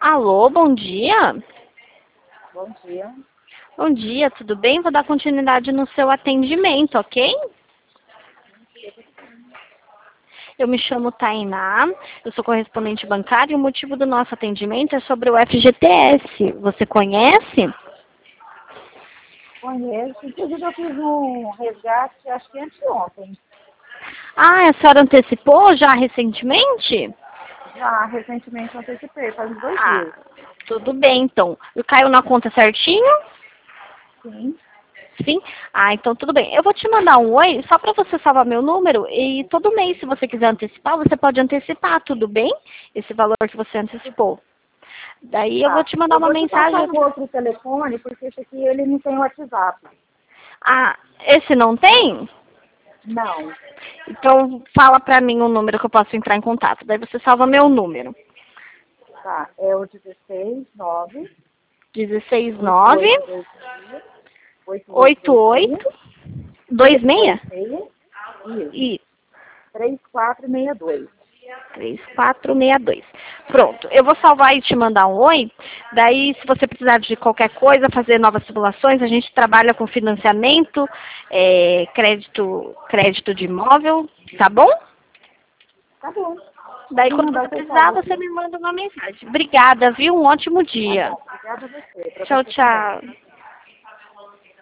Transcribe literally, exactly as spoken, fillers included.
Alô, bom dia. Bom dia. Bom dia, tudo bem? Vou dar continuidade no seu atendimento, ok? Eu me chamo Tainá, eu sou correspondente bancária e o motivo do nosso atendimento é sobre o F G T S. Você conhece? Conheço. Inclusive, eu fiz um resgate, acho que anteontem. Ah, a senhora antecipou já recentemente? Já recentemente eu antecipei, faz uns dois Ah, dias. tudo bem, então. Caiu na conta certinho? Sim. Sim? Ah, então tudo bem. Eu vou te mandar um oi só para você salvar meu número e todo mês, se você quiser antecipar, você pode antecipar, tudo bem? Esse valor que você antecipou. Daí eu vou Tá. te mandar Eu uma vou te mensagem. passar o outro telefone, porque esse aqui ele não tem WhatsApp. Ah, esse não tem? Não. Então fala pra mim o número que eu posso entrar em contato. Daí você salva meu número. Tá. É o dezesseis, nove, dezesseis oito nove oito dois seis, oito oito oito dois seis, oito dois seis dois seis, isso, e três quatro seis dois. três quatro seis dois. Pronto, eu vou salvar e te mandar um oi. Daí, se você precisar de qualquer coisa, fazer novas simulações, a gente trabalha com financiamento, é, crédito, crédito de imóvel, tá bom? Tá bom. Daí, Pode quando mandar você que eu precisar, salvo você aqui. me manda uma mensagem. Obrigada, viu? Um ótimo Tá dia. bom. Obrigada a você. Pra Tchau, você também. tchau.